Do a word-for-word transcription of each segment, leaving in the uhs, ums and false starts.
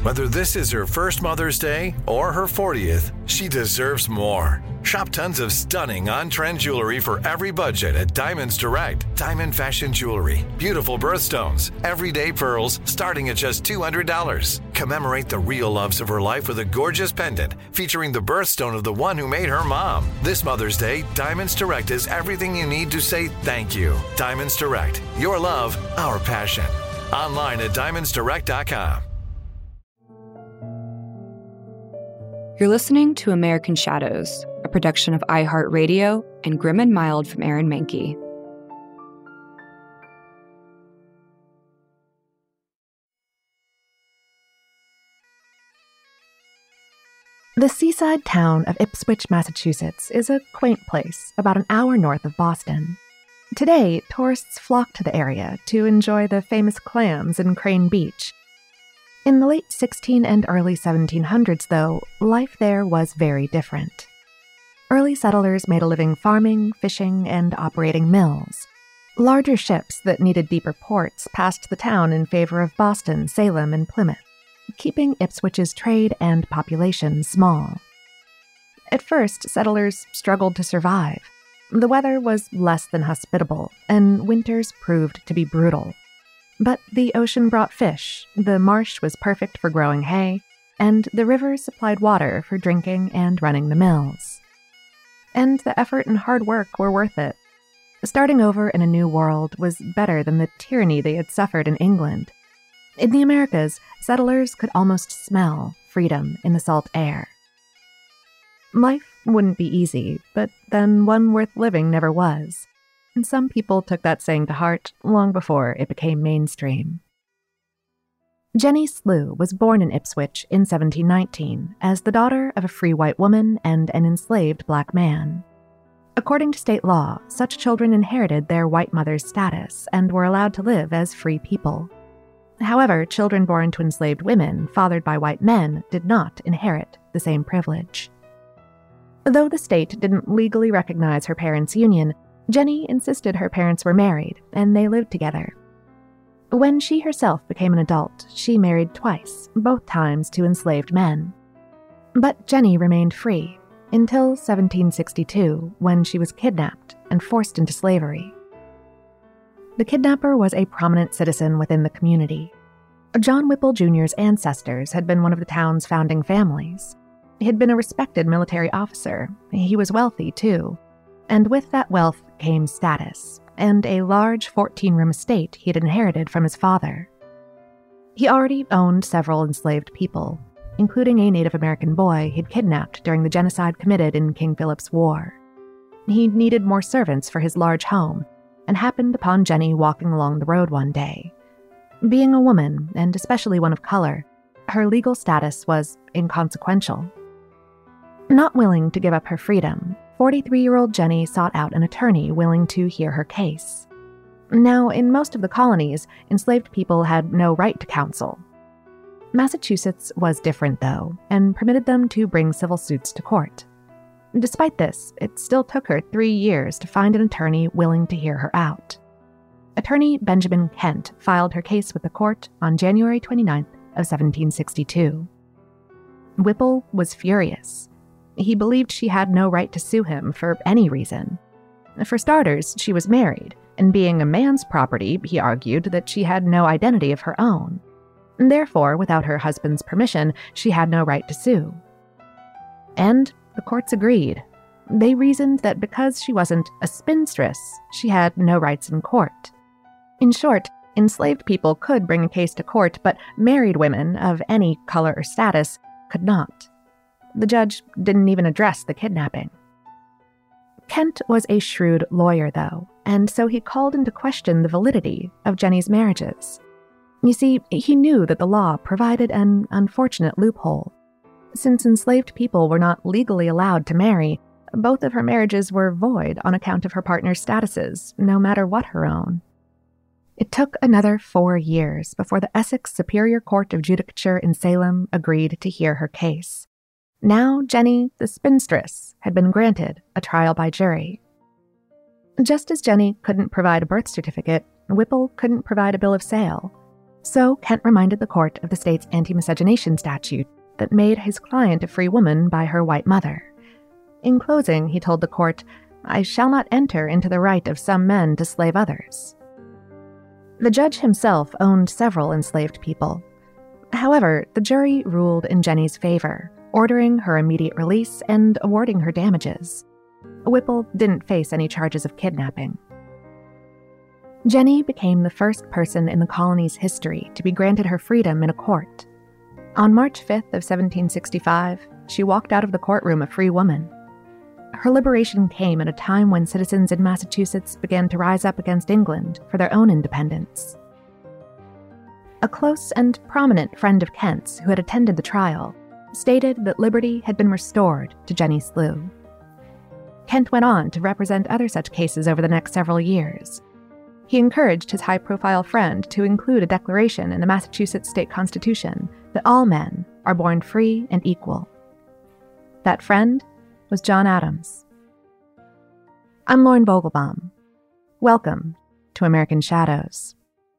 Whether this is her first Mother's Day or her fortieth, she deserves more. Shop tons of stunning on-trend jewelry for every budget at Diamonds Direct. Diamond fashion jewelry, beautiful birthstones, everyday pearls starting at just two hundred dollars. Commemorate the real loves of her life with a gorgeous pendant featuring the birthstone of the one who made her mom. This Mother's Day, Diamonds Direct is everything you need to say thank you. Diamonds Direct, your love, our passion. Online at diamonds direct dot com. You're listening to American Shadows, a production of iHeartRadio and Grim and Mild from Aaron Mahnke. The seaside town of Ipswich, Massachusetts is a quaint place about an hour north of Boston. Today, tourists flock to the area to enjoy the famous clams in Crane Beach. In the late sixteen and early seventeen hundreds, though, life there was very different. Early settlers made a living farming, fishing, and operating mills. Larger ships that needed deeper ports passed the town in favor of Boston, Salem, and Plymouth, keeping Ipswich's trade and population small. At first, settlers struggled to survive. The weather was less than hospitable, and winters proved to be brutal. But the ocean brought fish, the marsh was perfect for growing hay, and the rivers supplied water for drinking and running the mills. And the effort and hard work were worth it. Starting over in a new world was better than the tyranny they had suffered in England. In the Americas, settlers could almost smell freedom in the salt air. Life wouldn't be easy, but then one worth living never was. And some people took that saying to heart long before it became mainstream. Jenny Slew was born in Ipswich in seventeen nineteen as the daughter of a free white woman and an enslaved black man. According to state law, such children inherited their white mother's status and were allowed to live as free people. However, children born to enslaved women fathered by white men did not inherit the same privilege. Though the state didn't legally recognize her parents' union, Jenny insisted her parents were married, and they lived together. When she herself became an adult, she married twice, both times to enslaved men. But Jenny remained free until seventeen sixty-two, when she was kidnapped and forced into slavery. The kidnapper was a prominent citizen within the community. John Whipple Junior's ancestors had been one of the town's founding families. He had been a respected military officer. He was wealthy, too. And with that wealth came status, and a large fourteen-room estate he had inherited from his father. He already owned several enslaved people, including a Native American boy he'd kidnapped during the genocide committed in King Philip's War. He needed more servants for his large home, and happened upon Jenny walking along the road one day. Being a woman, and especially one of color, her legal status was inconsequential. Not willing to give up her freedom, forty-three-year-old Jenny sought out an attorney willing to hear her case. Now, in most of the colonies, enslaved people had no right to counsel. Massachusetts was different, though, and permitted them to bring civil suits to court. Despite this, it still took her three years to find an attorney willing to hear her out. Attorney Benjamin Kent filed her case with the court on January twenty-ninth of seventeen sixty-two. Whipple was furious. He believed she had no right to sue him for any reason. For starters, she was married, and being a man's property, he argued that she had no identity of her own. Therefore, without her husband's permission, she had no right to sue. And the courts agreed. They reasoned that because she wasn't a spinstress, she had no rights in court. In short, enslaved people could bring a case to court, but married women of any color or status could not. The judge didn't even address the kidnapping. Kent was a shrewd lawyer, though, and so he called into question the validity of Jenny's marriages. You see, he knew that the law provided an unfortunate loophole. Since enslaved people were not legally allowed to marry, both of her marriages were void on account of her partner's statuses, no matter what her own. It took another four years before the Essex Superior Court of Judicature in Salem agreed to hear her case. Now Jenny, the spinstress, had been granted a trial by jury. Just as Jenny couldn't provide a birth certificate, Whipple couldn't provide a bill of sale. So Kent reminded the court of the state's anti-miscegenation statute that made his client a free woman by her white mother. In closing, he told the court, "I shall not enter into the right of some men to slave others." The judge himself owned several enslaved people. However, the jury ruled in Jenny's favor, ordering her immediate release and awarding her damages. Whipple didn't face any charges of kidnapping. Jenny became the first person in the colony's history to be granted her freedom in a court. On March fifth of seventeen sixty-five, she walked out of the courtroom a free woman. Her liberation came at a time when citizens in Massachusetts began to rise up against England for their own independence. A close and prominent friend of Kent's who had attended the trial stated that liberty had been restored to Jenny Slew. Kent went on to represent other such cases over the next several years. He encouraged his high-profile friend to include a declaration in the Massachusetts state constitution that all men are born free and equal. That friend was John Adams. I'm Lauren Vogelbaum. Welcome to American Shadows.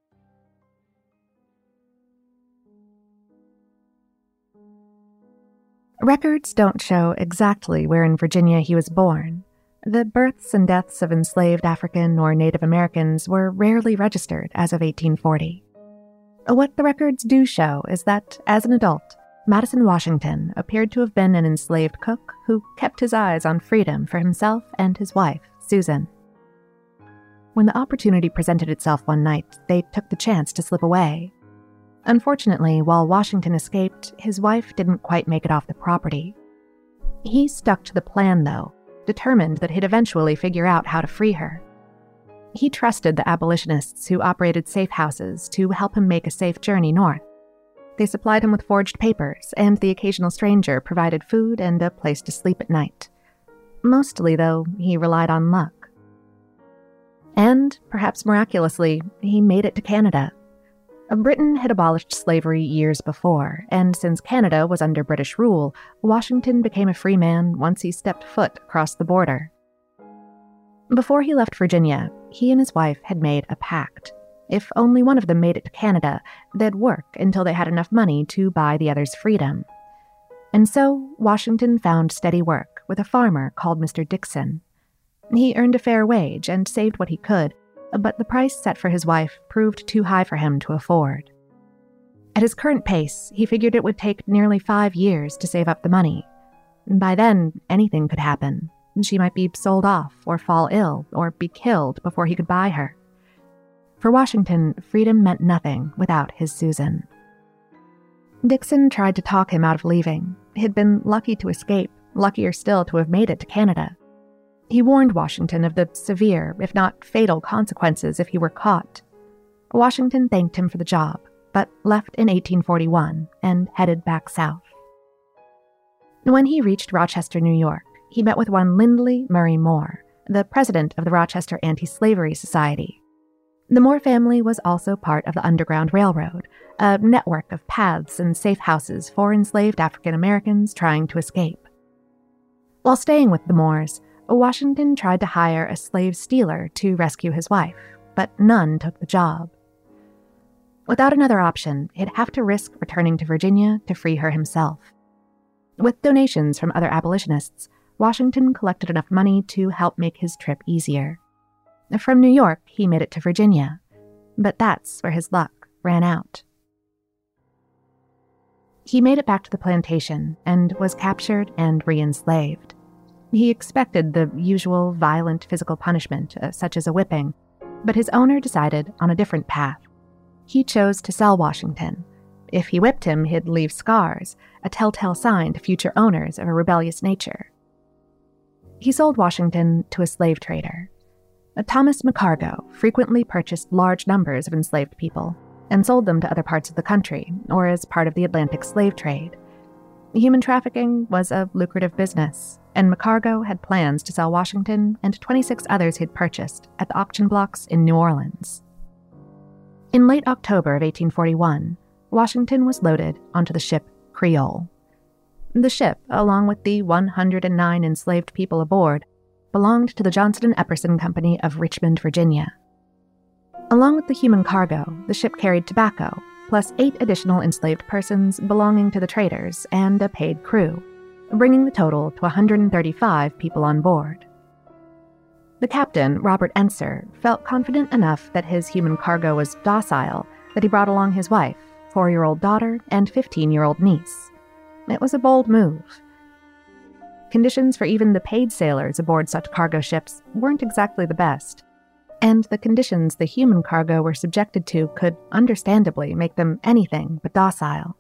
Records don't show exactly where in Virginia he was born. The births and deaths of enslaved African or Native Americans were rarely registered as of eighteen forty. What the records do show is that, as an adult, Madison Washington appeared to have been an enslaved cook who kept his eyes on freedom for himself and his wife, Susan. When the opportunity presented itself one night, they took the chance to slip away. Unfortunately, while Washington escaped, his wife didn't quite make it off the property. He stuck to the plan, though, determined that he'd eventually figure out how to free her. He trusted the abolitionists who operated safe houses to help him make a safe journey north. They supplied him with forged papers, and the occasional stranger provided food and a place to sleep at night. Mostly, though, he relied on luck. And, perhaps miraculously, he made it to Canada. Britain had abolished slavery years before, and since Canada was under British rule, Washington became a free man once he stepped foot across the border. Before he left Virginia, he and his wife had made a pact. If only one of them made it to Canada, they'd work until they had enough money to buy the other's freedom. And so, Washington found steady work with a farmer called Mister Dixon. He earned a fair wage and saved what he could, but the price set for his wife proved too high for him to afford. At his current pace, he figured it would take nearly five years to save up the money. By then, anything could happen. She might be sold off, or fall ill, or be killed before he could buy her. For Washington, freedom meant nothing without his Susan. Dixon tried to talk him out of leaving. He'd been lucky to escape, luckier still to have made it to Canada. He warned Washington of the severe, if not fatal, consequences if he were caught. Washington thanked him for the job, but left in eighteen forty-one and headed back south. When he reached Rochester, New York, he met with one Lindley Murray Moore, the president of the Rochester Anti-Slavery Society. The Moore family was also part of the Underground Railroad, a network of paths and safe houses for enslaved African Americans trying to escape. While staying with the Moores, Washington tried to hire a slave stealer to rescue his wife, but none took the job. Without another option, he'd have to risk returning to Virginia to free her himself. With donations from other abolitionists, Washington collected enough money to help make his trip easier. From New York, he made it to Virginia, but that's where his luck ran out. He made it back to the plantation and was captured and re-enslaved. He expected the usual violent physical punishment, uh, such as a whipping, but his owner decided on a different path. He chose to sell Washington. If he whipped him, he'd leave scars, a telltale sign to future owners of a rebellious nature. He sold Washington to a slave trader. Thomas McCargo frequently purchased large numbers of enslaved people and sold them to other parts of the country, or as part of the Atlantic slave trade. Human trafficking was a lucrative business, and McCargo had plans to sell Washington and twenty-six others he'd purchased at the auction blocks in New Orleans. In late October of eighteen forty-one, Washington was loaded onto the ship Creole. The ship, along with the one hundred nine enslaved people aboard, belonged to the Johnson and Epperson Company of Richmond, Virginia. Along with the human cargo, the ship carried tobacco, plus eight additional enslaved persons belonging to the traders and a paid crew, bringing the total to one hundred thirty-five people on board. The captain, Robert Enser, felt confident enough that his human cargo was docile that he brought along his wife, four-year-old daughter, and fifteen-year-old niece. It was a bold move. Conditions for even the paid sailors aboard such cargo ships weren't exactly the best, and the conditions the human cargo were subjected to could understandably make them anything but docile.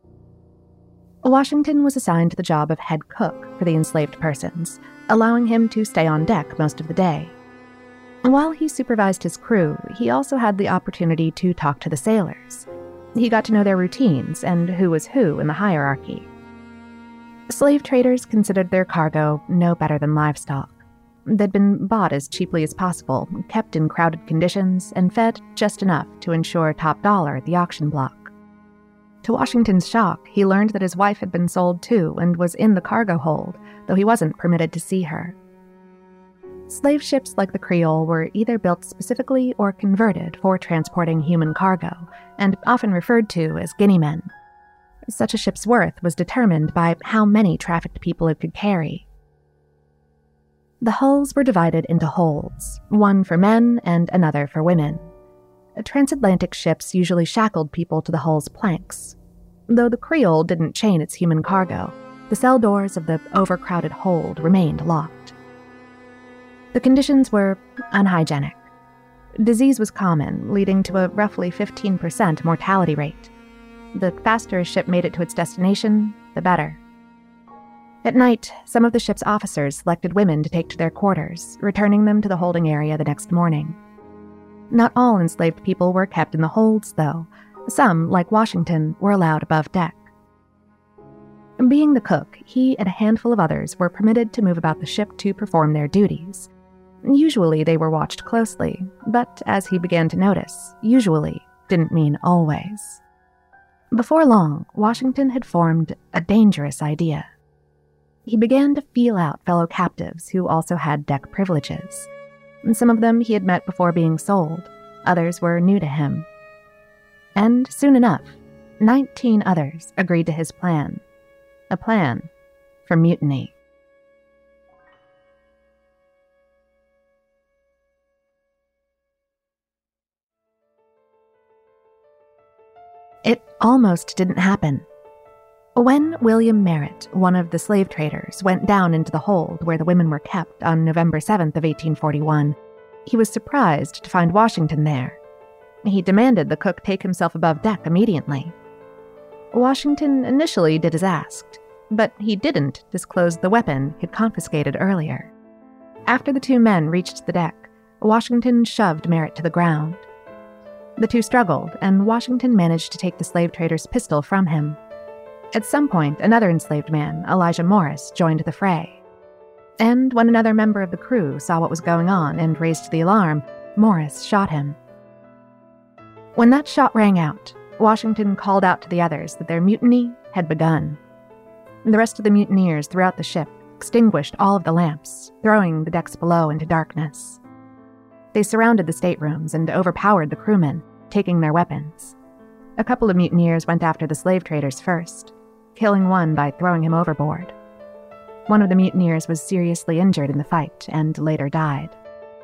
Washington was assigned the job of head cook for the enslaved persons, allowing him to stay on deck most of the day. While he supervised his crew, he also had the opportunity to talk to the sailors. He got to know their routines and who was who in the hierarchy. Slave traders considered their cargo no better than livestock. They'd been bought as cheaply as possible, kept in crowded conditions, and fed just enough to ensure top dollar at the auction block. To Washington's shock, he learned that his wife had been sold too and was in the cargo hold, though he wasn't permitted to see her. Slave ships like the Creole were either built specifically or converted for transporting human cargo, and often referred to as guineamen. Such a ship's worth was determined by how many trafficked people it could carry. The hulls were divided into holds, one for men and another for women. Transatlantic ships usually shackled people to the hull's planks. Though the Creole didn't chain its human cargo, the cell doors of the overcrowded hold remained locked. The conditions were unhygienic. Disease was common, leading to a roughly fifteen percent mortality rate. The faster a ship made it to its destination, the better. At night, some of the ship's officers selected women to take to their quarters, returning them to the holding area the next morning. Not all enslaved people were kept in the holds, though. Some, like Washington, were allowed above deck. Being the cook, he and a handful of others were permitted to move about the ship to perform their duties. Usually they were watched closely, but as he began to notice, usually didn't mean always. Before long, Washington had formed a dangerous idea. He began to feel out fellow captives who also had deck privileges. Some of them he had met before being sold, others were new to him. And soon enough, nineteen others agreed to his plan. A plan for mutiny. It almost didn't happen. When William Merritt, one of the slave traders, went down into the hold where the women were kept on November seventh of eighteen forty-one, he was surprised to find Washington there. He demanded the cook take himself above deck immediately. Washington initially did as asked, but he didn't disclose the weapon he'd confiscated earlier. After the two men reached the deck, Washington shoved Merritt to the ground. The two struggled, and Washington managed to take the slave trader's pistol from him. At some point, another enslaved man, Elijah Morris, joined the fray. And when another member of the crew saw what was going on and raised the alarm, Morris shot him. When that shot rang out, Washington called out to the others that their mutiny had begun. The rest of the mutineers throughout the ship extinguished all of the lamps, throwing the decks below into darkness. They surrounded the staterooms and overpowered the crewmen, taking their weapons. A couple of mutineers went after the slave traders first, killing one by throwing him overboard. One of the mutineers was seriously injured in the fight and later died.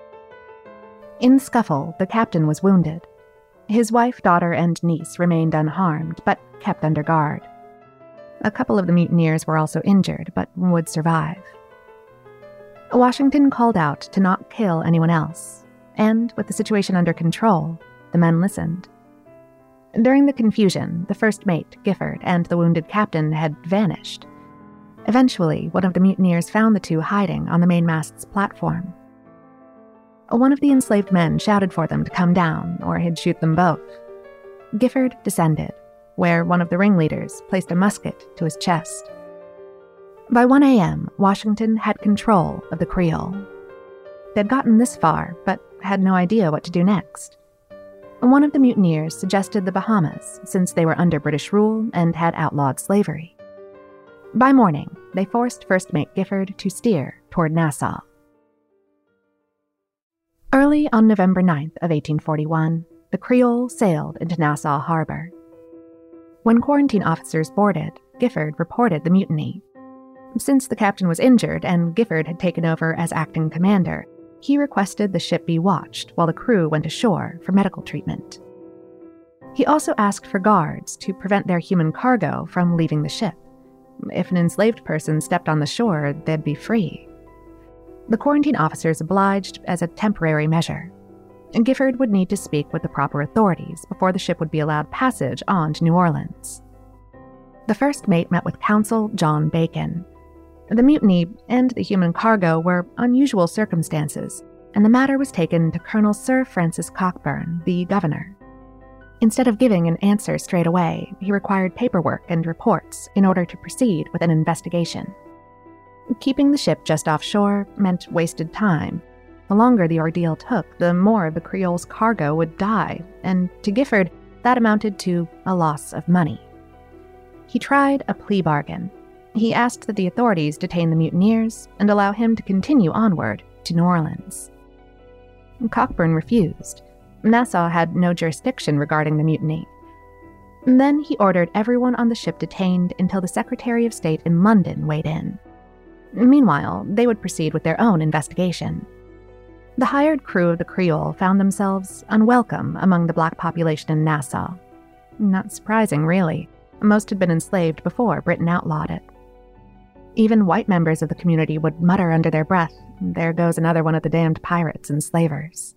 In the scuffle, the captain was wounded. His wife, daughter, and niece remained unharmed, but kept under guard. A couple of the mutineers were also injured, but would survive. Washington called out to not kill anyone else, and with the situation under control, the men listened. During the confusion, the first mate, Gifford, and the wounded captain had vanished. Eventually, one of the mutineers found the two hiding on the mainmast's platform. One of the enslaved men shouted for them to come down, or he'd shoot them both. Gifford descended, where one of the ringleaders placed a musket to his chest. By one a.m., Washington had control of the Creole. They'd gotten this far, but had no idea what to do next. One of the mutineers suggested the Bahamas, since they were under British rule and had outlawed slavery. By morning, they forced First Mate Gifford to steer toward Nassau. Early on November ninth of eighteen forty-one, the Creole sailed into Nassau Harbor. When quarantine officers boarded, Gifford reported the mutiny. Since the captain was injured and Gifford had taken over as acting commander, he requested the ship be watched while the crew went ashore for medical treatment. He also asked for guards to prevent their human cargo from leaving the ship. If an enslaved person stepped on the shore, they'd be free. The quarantine officers obliged as a temporary measure. Gifford would need to speak with the proper authorities before the ship would be allowed passage on to New Orleans. The first mate met with Consul John Bacon. The mutiny and the human cargo were unusual circumstances, and the matter was taken to Colonel Sir Francis Cockburn, the governor. Instead of giving an answer straight away, he required paperwork and reports in order to proceed with an investigation. Keeping the ship just offshore meant wasted time. The longer the ordeal took, the more of the Creole's cargo would die, and to Gifford, that amounted to a loss of money. He tried a plea bargain. He asked that the authorities detain the mutineers and allow him to continue onward to New Orleans. Cockburn refused. Nassau had no jurisdiction regarding the mutiny. Then he ordered everyone on the ship detained until the Secretary of State in London weighed in. Meanwhile, they would proceed with their own investigation. The hired crew of the Creole found themselves unwelcome among the black population in Nassau. Not surprising, really. Most had been enslaved before Britain outlawed it. Even white members of the community would mutter under their breath, "There goes another one of the damned pirates and slavers."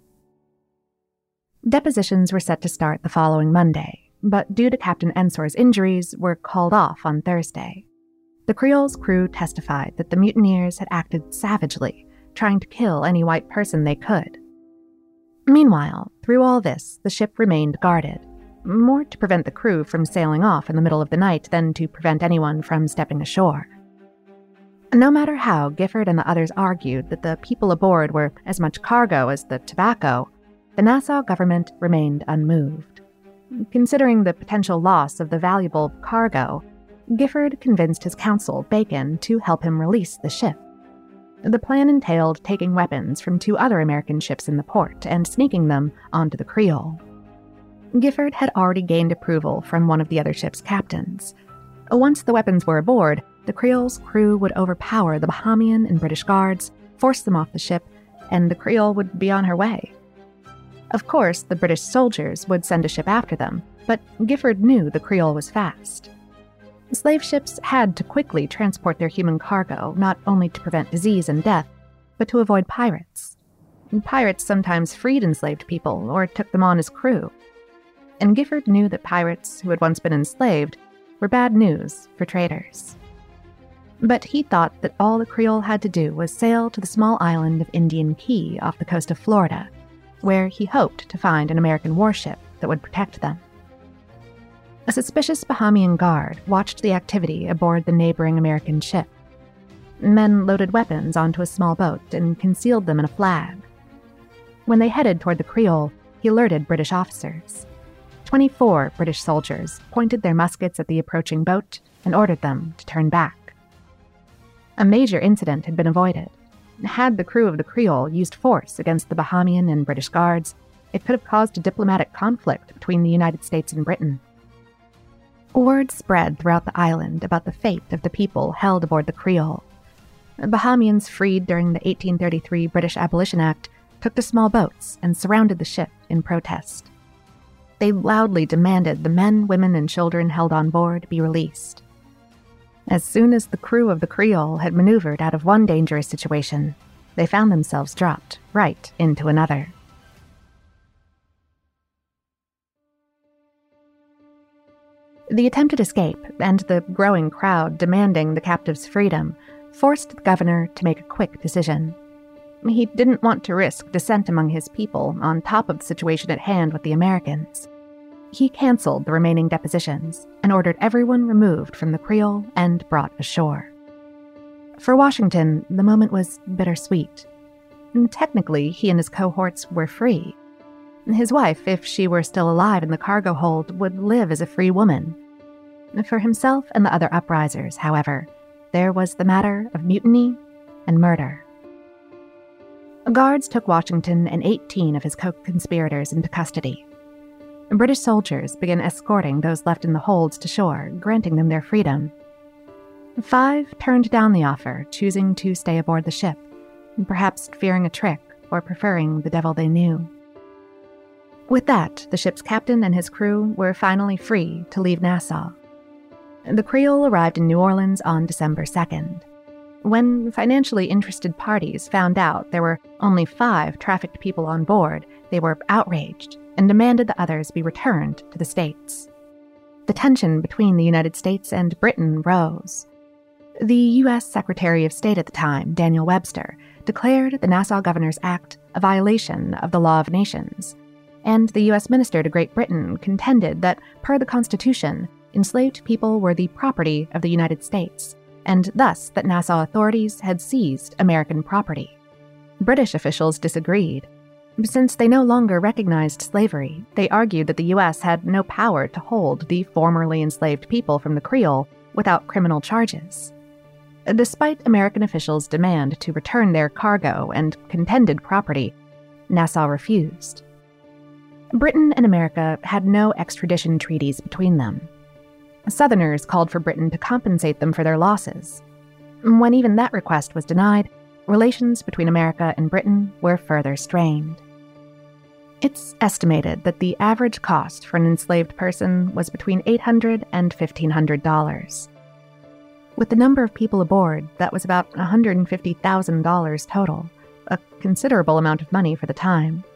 Depositions were set to start the following Monday, but due to Captain Ensor's injuries, were called off on Thursday. The Creole's crew testified that the mutineers had acted savagely, trying to kill any white person they could. Meanwhile, through all this, the ship remained guarded, more to prevent the crew from sailing off in the middle of the night than to prevent anyone from stepping ashore. No matter how Gifford and the others argued that the people aboard were as much cargo as the tobacco, the Nassau government remained unmoved. Considering the potential loss of the valuable cargo, Gifford convinced his counsel, Bacon, to help him release the ship. The plan entailed taking weapons from two other American ships in the port and sneaking them onto the Creole. Gifford had already gained approval from one of the other ship's captains. Once the weapons were aboard, the Creole's crew would overpower the Bahamian and British guards, force them off the ship, and the Creole would be on her way. Of course, the British soldiers would send a ship after them, but Gifford knew the Creole was fast. Slave ships had to quickly transport their human cargo, not only to prevent disease and death, but to avoid pirates. Pirates sometimes freed enslaved people or took them on as crew. And Gifford knew that pirates, who had once been enslaved, were bad news for traders. But he thought that all the Creole had to do was sail to the small island of Indian Key off the coast of Florida, where he hoped to find an American warship that would protect them. A suspicious Bahamian guard watched the activity aboard the neighboring American ship. Men loaded weapons onto a small boat and concealed them in a flag. When they headed toward the Creole, he alerted British officers. Twenty-four British soldiers pointed their muskets at the approaching boat and ordered them to turn back. A major incident had been avoided. Had the crew of the Creole used force against the Bahamian and British guards, it could have caused a diplomatic conflict between the United States and Britain. Word spread throughout the island about the fate of the people held aboard the Creole. Bahamians freed during the eighteen thirty-three British Abolition Act took to small boats and surrounded the ship in protest. They loudly demanded the men, women, and children held on board be released. As soon as the crew of the Creole had maneuvered out of one dangerous situation, they found themselves dropped right into another. The attempted escape and the growing crowd demanding the captives' freedom forced the governor to make a quick decision. He didn't want to risk dissent among his people on top of the situation at hand with the Americans. He canceled the remaining depositions and ordered everyone removed from the Creole and brought ashore. For Washington, the moment was bittersweet. Technically, he and his cohorts were free. His wife, if she were still alive in the cargo hold, would live as a free woman. For himself and the other uprisers, however, there was the matter of mutiny and murder. Guards took Washington and eighteen of his co-conspirators into custody. British soldiers began escorting those left in the holds to shore, granting them their freedom. Five turned down the offer, choosing to stay aboard the ship, perhaps fearing a trick or preferring the devil they knew. With that, the ship's captain and his crew were finally free to leave Nassau. The Creole arrived in New Orleans on December second. When financially interested parties found out there were only five trafficked people on board, they were outraged and demanded the others be returned to the States. The tension between the United States and Britain rose. The U S Secretary of State at the time, Daniel Webster, declared the Nassau Governor's Act a violation of the law of nations, and the U S Minister to Great Britain contended that, per the Constitution, enslaved people were the property of the United States, and thus that Nassau authorities had seized American property. British officials disagreed. Since they no longer recognized slavery, they argued that the U S had no power to hold the formerly enslaved people from the Creole without criminal charges. Despite American officials' demand to return their cargo and contended property, Nassau refused. Britain and America had no extradition treaties between them. Southerners called for Britain to compensate them for their losses. When even that request was denied, relations between America and Britain were further strained. It's estimated that the average cost for an enslaved person was between eight hundred dollars and fifteen hundred dollars. With the number of people aboard, that was about one hundred fifty thousand dollars total, a considerable amount of money for the time.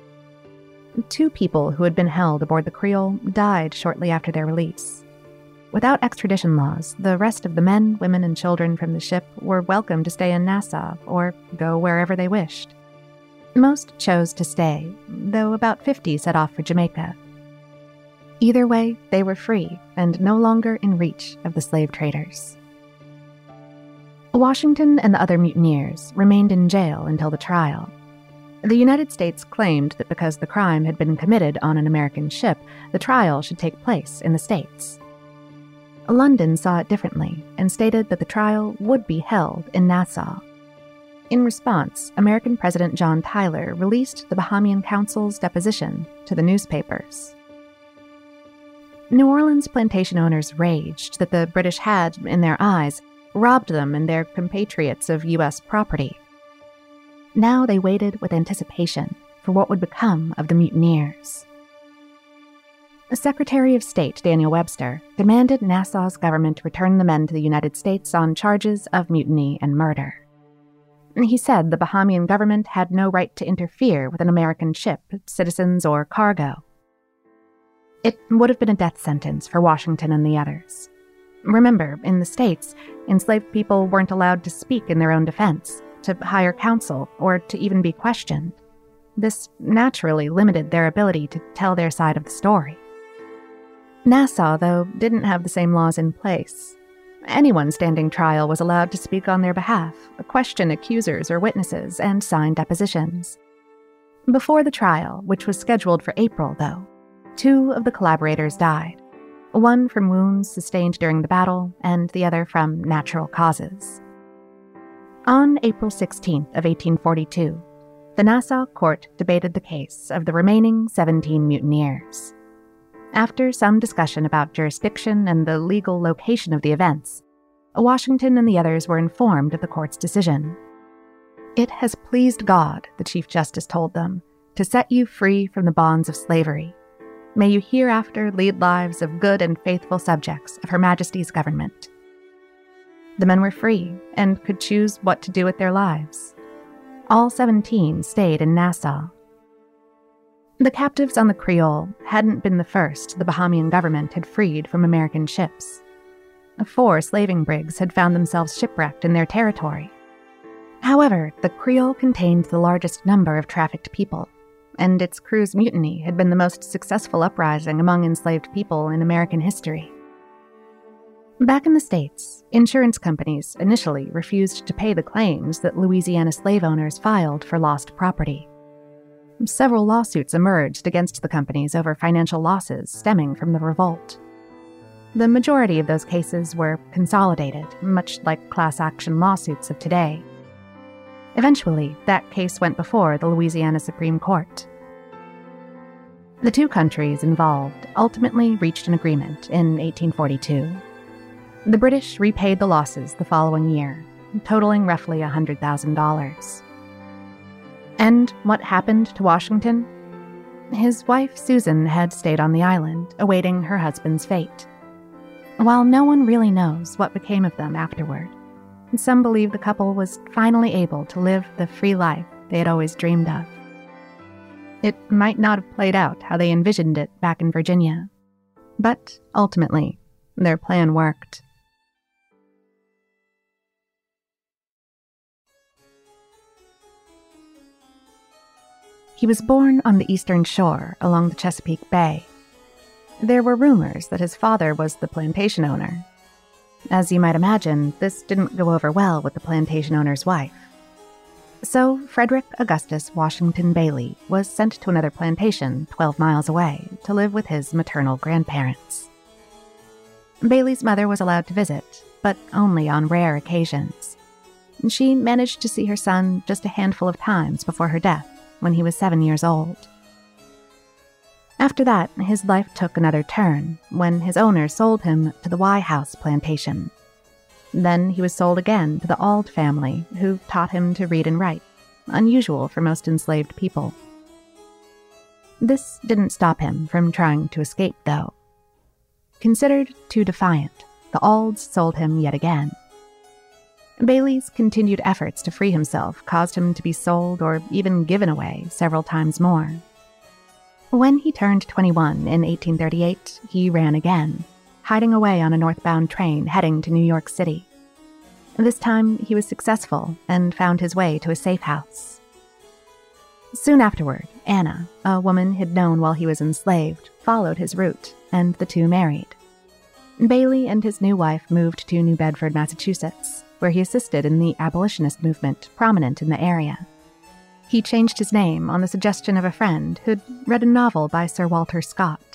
Two people who had been held aboard the Creole died shortly after their release. Without extradition laws, the rest of the men, women, and children from the ship were welcome to stay in Nassau or go wherever they wished. Most chose to stay, though about fifty set off for Jamaica. Either way, they were free and no longer in reach of the slave traders. Washington and the other mutineers remained in jail until the trial. The United States claimed that because the crime had been committed on an American ship, the trial should take place in the States. London saw it differently and stated that the trial would be held in Nassau. In response, American President John Tyler released the Bahamian Council's deposition to the newspapers. New Orleans plantation owners raged that the British had, in their eyes, robbed them and their compatriots of U S property. Now they waited with anticipation for what would become of the mutineers. The Secretary of State, Daniel Webster, demanded Nassau's government return the men to the United States on charges of mutiny and murder. He said the Bahamian government had no right to interfere with an American ship, citizens, or cargo. It would have been a death sentence for Washington and the others. Remember, in the States, enslaved people weren't allowed to speak in their own defense, to hire counsel, or to even be questioned. This naturally limited their ability to tell their side of the story. Nassau, though, didn't have the same laws in place. Anyone standing trial was allowed to speak on their behalf, question accusers or witnesses, and sign depositions. Before the trial, which was scheduled for April, though, two of the collaborators died. One from wounds sustained during the battle, and the other from natural causes. On April sixteenth of eighteen forty-two, the Nassau court debated the case of the remaining seventeen mutineers. After some discussion about jurisdiction and the legal location of the events, Washington and the others were informed of the court's decision. "It has pleased God," the Chief Justice told them, "to set you free from the bonds of slavery. May you hereafter lead lives of good and faithful subjects of Her Majesty's government." The men were free and could choose what to do with their lives. All seventeen stayed in Nassau. The captives on the Creole hadn't been the first the Bahamian government had freed from American ships. Four slaving brigs had found themselves shipwrecked in their territory. However, the Creole contained the largest number of trafficked people, and its crew's mutiny had been the most successful uprising among enslaved people in American history. Back in the States, insurance companies initially refused to pay the claims that Louisiana slave owners filed for lost property. Several lawsuits emerged against the companies over financial losses stemming from the revolt. The majority of those cases were consolidated, much like class action lawsuits of today. Eventually, that case went before the Louisiana Supreme Court. The two countries involved ultimately reached an agreement in eighteen forty-two. The British repaid the losses the following year, totaling roughly one hundred thousand dollars. And what happened to Washington? His wife, Susan, had stayed on the island, awaiting her husband's fate. While no one really knows what became of them afterward, some believe the couple was finally able to live the free life they had always dreamed of. It might not have played out how they envisioned it back in Virginia, but ultimately, their plan worked. He was born on the eastern shore along the Chesapeake Bay. There were rumors that his father was the plantation owner. As you might imagine, this didn't go over well with the plantation owner's wife. So Frederick Augustus Washington Bailey was sent to another plantation twelve miles away to live with his maternal grandparents. Bailey's mother was allowed to visit, but only on rare occasions. She managed to see her son just a handful of times before her death, when he was seven years old. After that, his life took another turn when his owner sold him to the Y House plantation. Then he was sold again to the Auld family, who taught him to read and write, unusual for most enslaved people. This didn't stop him from trying to escape, though. Considered too defiant, the Aulds sold him yet again. Bailey's continued efforts to free himself caused him to be sold or even given away several times more. When he turned twenty-one in eighteen thirty-eight, he ran again, hiding away on a northbound train heading to New York City. This time, he was successful and found his way to a safe house. Soon afterward, Anna, a woman he'd known while he was enslaved, followed his route, and the two married. Bailey and his new wife moved to New Bedford, Massachusetts, where he assisted in the abolitionist movement prominent in the area. He changed his name on the suggestion of a friend who'd read a novel by Sir Walter Scott.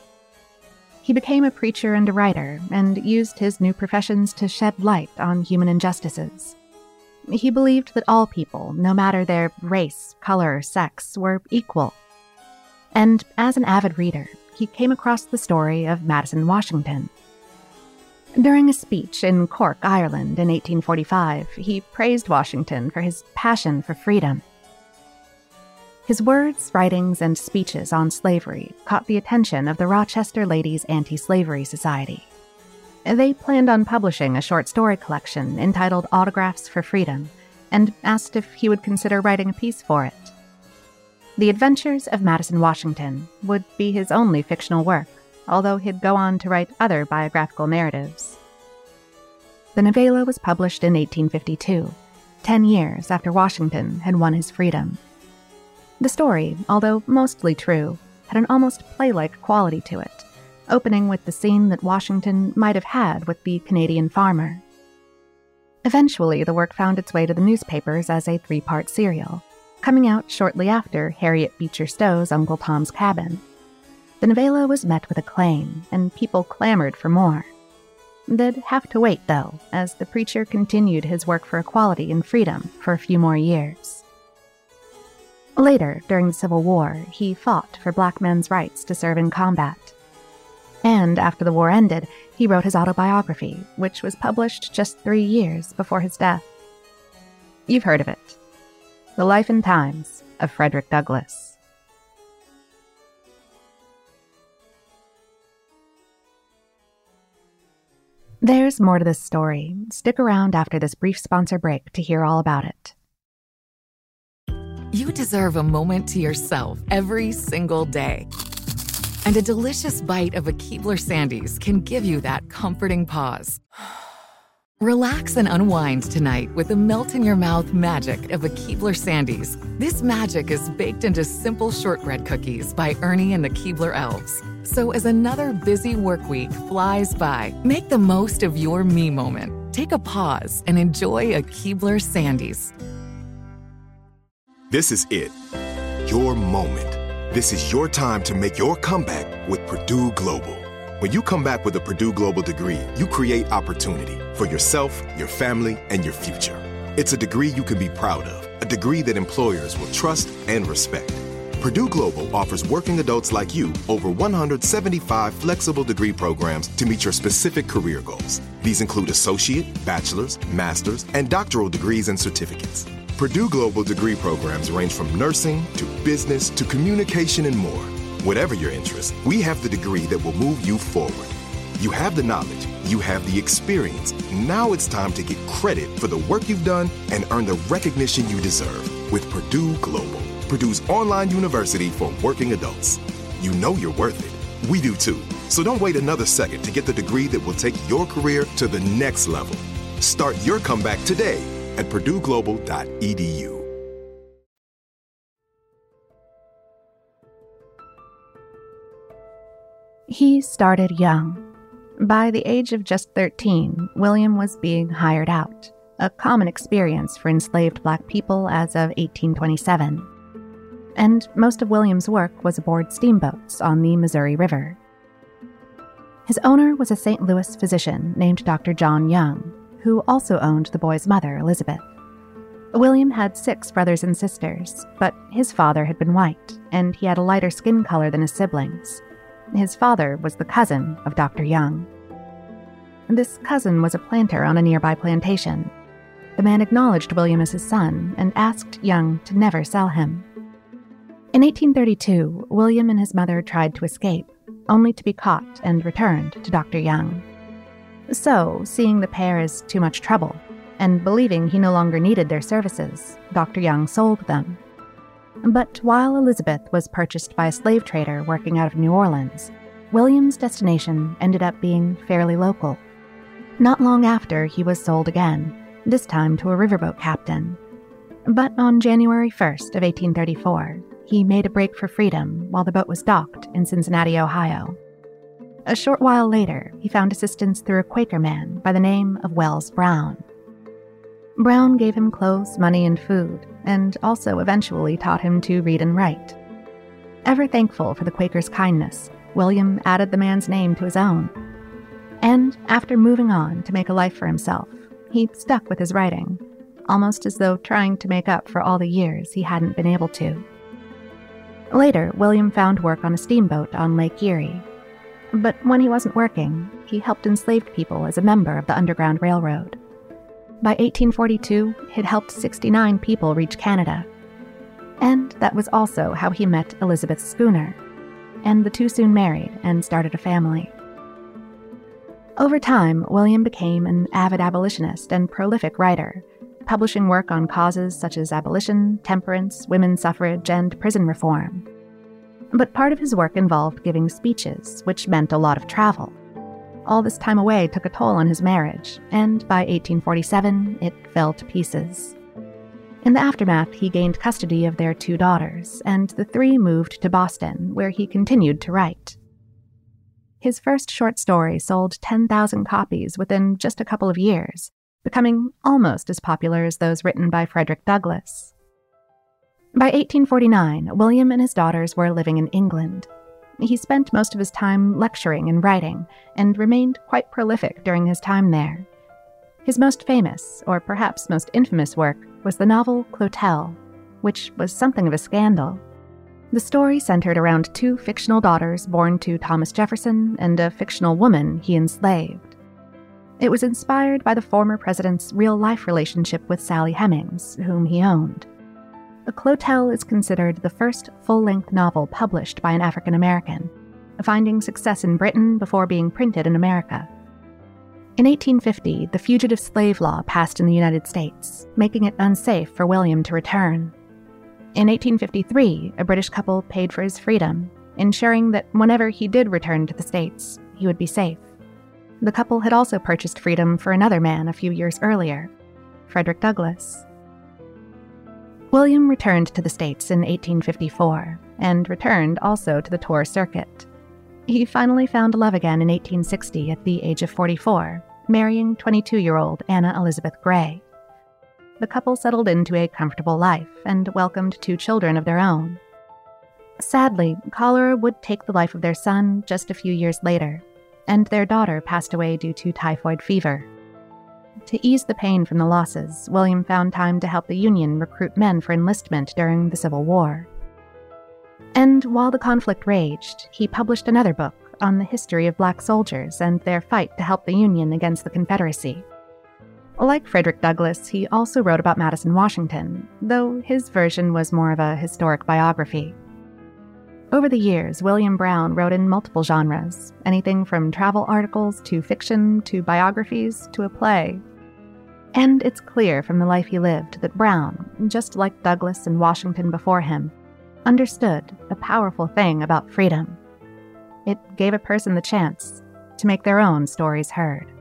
He became a preacher and a writer, and used his new professions to shed light on human injustices. He believed that all people, no matter their race, color, or sex, were equal. And as an avid reader, he came across the story of Madison Washington. During a speech in Cork, Ireland in eighteen forty-five, he praised Washington for his passion for freedom. His words, writings, and speeches on slavery caught the attention of the Rochester Ladies Anti-Slavery Society. They planned on publishing a short story collection entitled Autographs for Freedom, and asked if he would consider writing a piece for it. The Adventures of Madison Washington would be his only fictional work, although he'd go on to write other biographical narratives. The novella was published in eighteen fifty-two, ten years after Washington had won his freedom. The story, although mostly true, had an almost play-like quality to it, opening with the scene that Washington might have had with the Canadian farmer. Eventually, the work found its way to the newspapers as a three-part serial, coming out shortly after Harriet Beecher Stowe's Uncle Tom's Cabin. The novella was met with acclaim, and people clamored for more. They'd have to wait, though, as the preacher continued his work for equality and freedom for a few more years. Later, during the Civil War, he fought for black men's rights to serve in combat. And after the war ended, he wrote his autobiography, which was published just three years before his death. You've heard of it. The Life and Times of Frederick Douglass. There's more to this story. Stick around after this brief sponsor break to hear all about it. You deserve a moment to yourself every single day. And a delicious bite of a Keebler Sandies can give you that comforting pause. Relax and unwind tonight with the melt-in-your-mouth magic of a Keebler Sandies. This magic is baked into simple shortbread cookies by Ernie and the Keebler Elves. So as another busy work week flies by, make the most of your me moment. Take a pause and enjoy a Keebler Sandies. This is it. Your moment. This is your time to make your comeback with Purdue Global. When you come back with a Purdue Global degree, you create opportunity for yourself, your family, and your future. It's a degree you can be proud of, a degree that employers will trust and respect. Purdue Global offers working adults like you over one hundred seventy-five flexible degree programs to meet your specific career goals. These include associate, bachelor's, master's, and doctoral degrees and certificates. Purdue Global degree programs range from nursing to business to communication and more. Whatever your interest, we have the degree that will move you forward. You have the knowledge, you have the experience. Now it's time to get credit for the work you've done and earn the recognition you deserve with Purdue Global, Purdue's online university for working adults. You know you're worth it. We do too. So don't wait another second to get the degree that will take your career to the next level. Start your comeback today at purdue global dot e d u. He started young. By the age of just thirteen, William was being hired out, a common experience for enslaved Black people as of eighteen twenty-seven. And most of William's work was aboard steamboats on the Missouri River. His owner was a Saint Louis physician named Doctor John Young, who also owned the boy's mother, Elizabeth. William had six brothers and sisters, but his father had been white, and he had a lighter skin color than his siblings. His father was the cousin of Doctor Young. This cousin was a planter on a nearby plantation. The man acknowledged William as his son and asked Young to never sell him. In eighteen thirty-two, William and his mother tried to escape, only to be caught and returned to Doctor Young. So, seeing the pair as too much trouble, and believing he no longer needed their services, Doctor Young sold them. But while Elizabeth was purchased by a slave trader working out of New Orleans, William's destination ended up being fairly local. Not long after, he was sold again, this time to a riverboat captain. But on January first of eighteen thirty-four, he made a break for freedom while the boat was docked in Cincinnati, Ohio. A short while later, he found assistance through a Quaker man by the name of Wells Brown. Brown gave him clothes, money, and food, and also eventually taught him to read and write. Ever thankful for the Quaker's kindness, William added the man's name to his own. And after moving on to make a life for himself, he stuck with his writing, almost as though trying to make up for all the years he hadn't been able to. Later, William found work on a steamboat on Lake Erie. But when he wasn't working, he helped enslaved people as a member of the Underground Railroad. By eighteen forty-two, he'd helped sixty-nine people reach Canada. And that was also how he met Elizabeth Schooner. And the two soon married and started a family. Over time, William became an avid abolitionist and prolific writer, publishing work on causes such as abolition, temperance, women's suffrage, and prison reform. But part of his work involved giving speeches, which meant a lot of travel. All this time away took a toll on his marriage, and by eighteen forty-seven, it fell to pieces. In the aftermath, he gained custody of their two daughters, and the three moved to Boston, where he continued to write. His first short story sold ten thousand copies within just a couple of years, becoming almost as popular as those written by Frederick Douglass. By eighteen forty-nine, William and his daughters were living in England. He spent most of his time lecturing and writing, and remained quite prolific during his time there. His most famous, or perhaps most infamous work, was the novel Clotel, which was something of a scandal. The story centered around two fictional daughters born to Thomas Jefferson and a fictional woman he enslaved. It was inspired by the former president's real-life relationship with Sally Hemings, whom he owned. A Clotel is considered the first full-length novel published by an African American, finding success in Britain before being printed in America. In eighteen fifty, the Fugitive Slave Law passed in the United States, making it unsafe for William to return. In eighteen fifty-three, a British couple paid for his freedom, ensuring that whenever he did return to the States, he would be safe. The couple had also purchased freedom for another man a few years earlier, Frederick Douglass. William returned to the States in eighteen fifty-four, and returned also to the tour circuit. He finally found love again in eighteen sixty at the age of forty-four, marrying twenty-two-year-old Anna Elizabeth Gray. The couple settled into a comfortable life and welcomed two children of their own. Sadly, cholera would take the life of their son just a few years later, and their daughter passed away due to typhoid fever. To ease the pain from the losses, William found time to help the Union recruit men for enlistment during the Civil War. And while the conflict raged, he published another book on the history of black soldiers and their fight to help the Union against the Confederacy. Like Frederick Douglass, he also wrote about Madison, Washington, though his version was more of a historic biography. Over the years, William Brown wrote in multiple genres, anything from travel articles to fiction to biographies to a play. And it's clear from the life he lived that Brown, just like Douglass and Washington before him, understood a powerful thing about freedom. It gave a person the chance to make their own stories heard.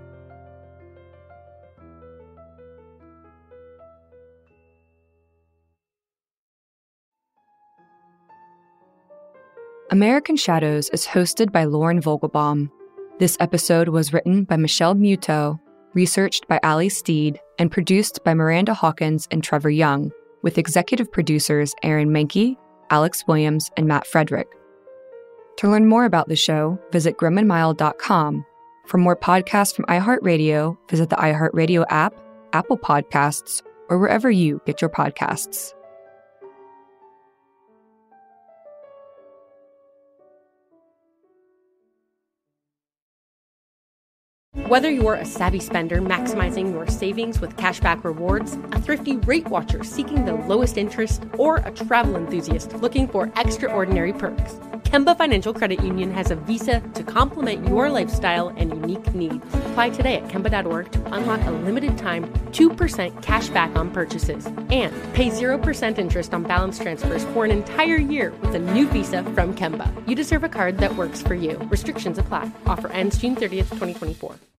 American Shadows is hosted by Lauren Vogelbaum. This episode was written by Michelle Muto, researched by Ali Steed, and produced by Miranda Hawkins and Trevor Young, with executive producers Aaron Mahnke, Alex Williams, and Matt Frederick. To learn more about the show, visit grim and mild dot com. For more podcasts from iHeartRadio, visit the iHeartRadio app, Apple Podcasts, or wherever you get your podcasts. Whether you're a savvy spender maximizing your savings with cashback rewards, a thrifty rate watcher seeking the lowest interest, or a travel enthusiast looking for extraordinary perks, Kemba Financial Credit Union has a visa to complement your lifestyle and unique needs. Apply today at kemba dot org to unlock a limited time two percent cash back on purchases and pay zero percent interest on balance transfers for an entire year with a new visa from Kemba. You deserve a card that works for you. Restrictions apply. Offer ends June thirtieth, twenty twenty-four.